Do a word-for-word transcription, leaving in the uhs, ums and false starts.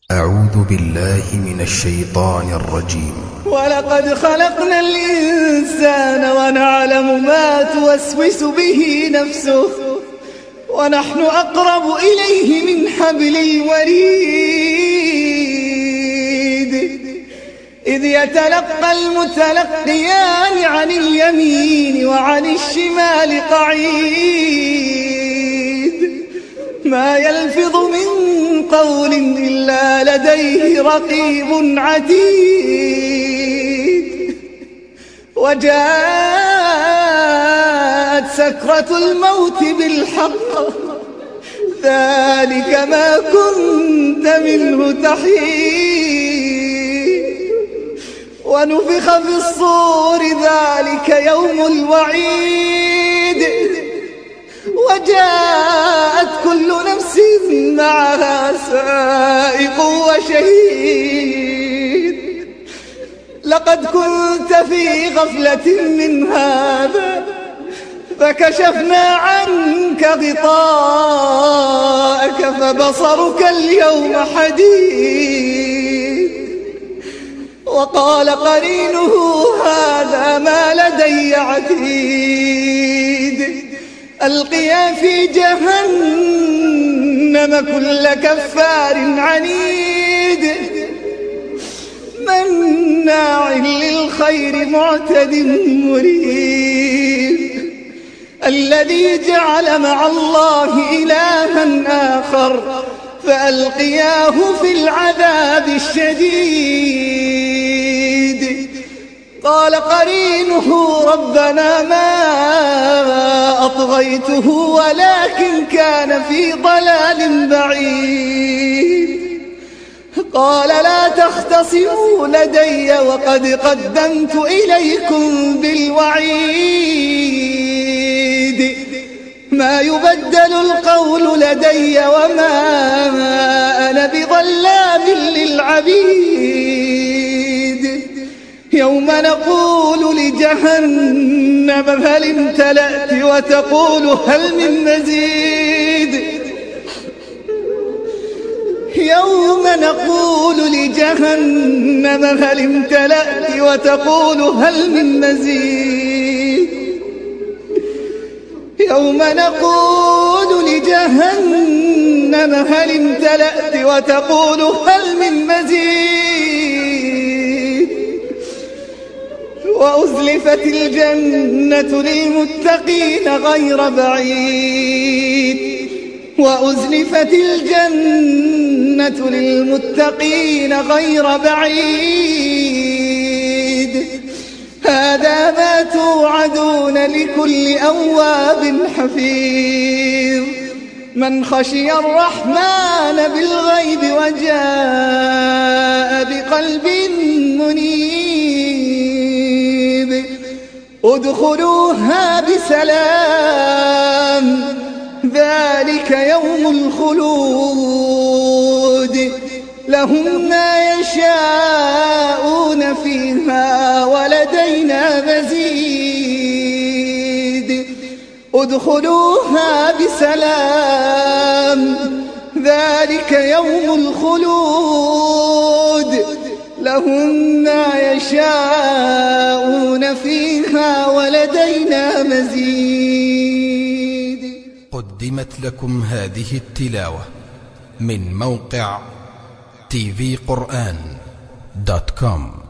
أعوذ بالله من الشيطان الرجيم. ولقد خلقنا الإنسان ونعلم ما توسوس به نفسه ونحن أقرب إليه من حبل الوريد إذ يتلقى المتلقيان عن اليمين وعن الشمال قعيد ما يلفظ من قول إلا لديه رقيب عتيد وجاءت سكرة الموت بالحق ذلك ما كنت منه تحيد ونفخ في الصور ذلك يوم الوعيد وجاءت كل نفس معها سائق وشهيد لقد كنت في غفلة من هذا فكشفنا عنك غطاءك فبصرك اليوم حديد وقال قرينه هذا ما لدي عتيد ألقيا في جهنم كل كفار عنيد مناع للخير معتد مريب الذي جعل مع الله إلها آخر فألقياه في العذاب الشديد قال قرينه ربنا ما أطغيته ولكن كان في ضلال بعيد قال لا تختصموا لدي وقد قدمت إليكم بالوعيد ما يبدل القول لدي وما أنا بظلام للعبيد يوم نقول لجهنم هل امتلأت وتقول هل من مزيد يوم نقول لجهنم هل امتلأت وتقول هل من مزيد يوم نقول لجهنم هل امتلأت وتقول هل من مزيد وأزلفت الجنة للمتقين غير بعيد وأزلفت الجنة للمتقين غير بعيد هذا ما توعدون لكل أواب حفيظ من خشي الرحمن بالغيب وجاء بقلب منيب ادخلوها بسلام ذلك يوم الخلود لهم ما يشاءون فيها ولدينا مزيد ادخلوها بسلام ذلك يوم الخلود لهم ما يشاءون فيها ولدينا مزيد. قدمت لكم هذه التلاوة من موقع تي في قرآن دوت كوم.